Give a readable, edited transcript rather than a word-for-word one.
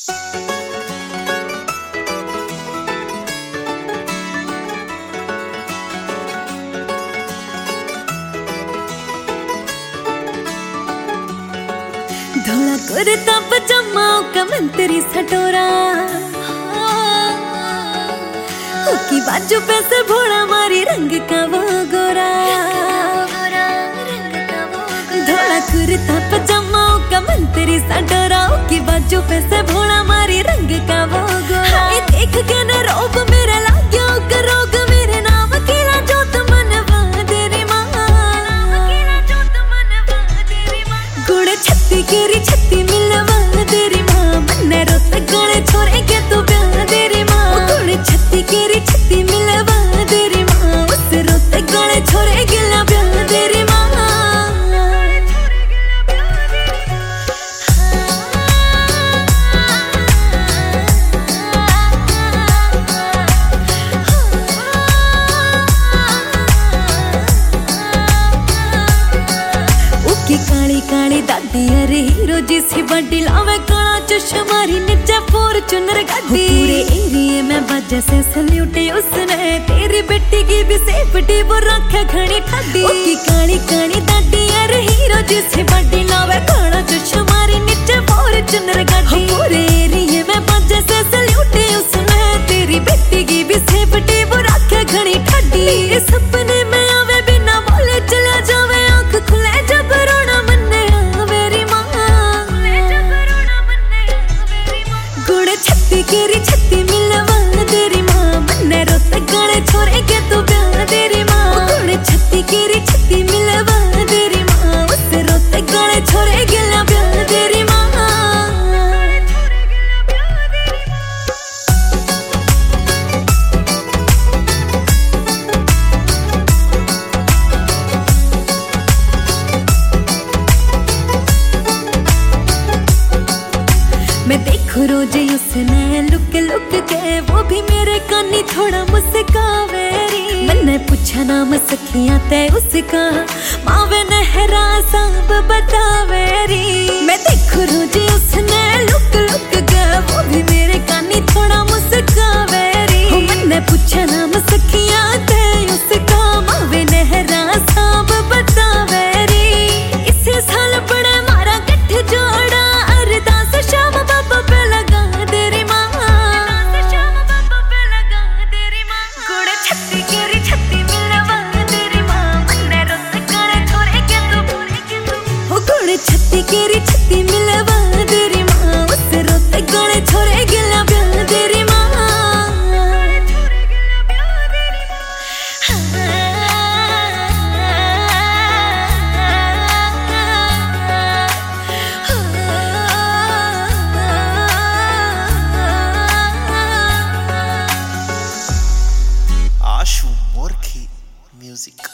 धोला कुर्ता पजामा का मंत्री सटोरा की बाजू पे से भोला मारी रंग का वो गोरा। धोला कुर्ता पजामा का मंत्री सटोरा की बाजू पे से भोला मारी रंग का वो गोरा। देख के न रोब मेरे लाग्यो करोग मेरे नाम कीला जोत मनवा तेरी माँ गुड़ छत्ती केरी छत्ती मिलवा तेरी माँ मन रोत गले छोरे के तू प्यार तेरी माँ गुड़ छत्ती केरी छत्ती मिलवा तेरी माँ उस रोत गले छोरे गिला प्यार तेरी माँ। काली काली दादी अरे हीरो जिसी बड़ी लावे काला चश्मारी नीचे फॉर्च्यूनर गाड़ी पूरे एरिया में बजे से सल्यूट उसने तेरी बेटी की भी सेफ्टी वो रखे घनी ठड्डी। की काली काली दादी अरे हीरो जिसी बड़ी लावे काला चश्मारी नीचे फॉर्च्यूनर गाड़ी पूरे एरिया में बजे से सल्यूट उसने तेरी बेटी की भी सेफ्टी वो रखे घनी ठड्डी। सपने में आवे बिना बोले चला जावे आंख खुले जब रोना छत्ती केरी छत्ती मिलवा तेरी माँ मन रोत गले छोरे के तू प्यार तेरी माँ गुड़ छत्ती केरी छत्ती मिलवा तेरी माँ उस रोत गले छोरे गिला प्यार तेरी माँ। मैं देखूं रोज उसने लुक लुक के वो भी मेरे कानी थोड़ा मुस्कावेरी। मैंने पूछा नाम सखियां ते उसका मावे नहरा सांब बतावेरी। मैं देखूं रोज उसने लुक लुक के वो भी मेरे कानी थोड़ा मुस्कावेरी। मैंने पूछा नाम सखियां ते उसका मावे नहरा सांब बतावेरी। इसे साल बड़े मारा गठ जोड़ा अरदास शाम बाबा पे लगा तेरी माँ गुड़ छत्ती केरी छत्ती मिलवा तेरी माँ मन रोत गले छोरे के तू गुड़ छत्ती केरी छत्ती मिलवा तेरी माँ उस रोत गले छोरे गिला प्यार तेरी माँ। Ashu Morki Music.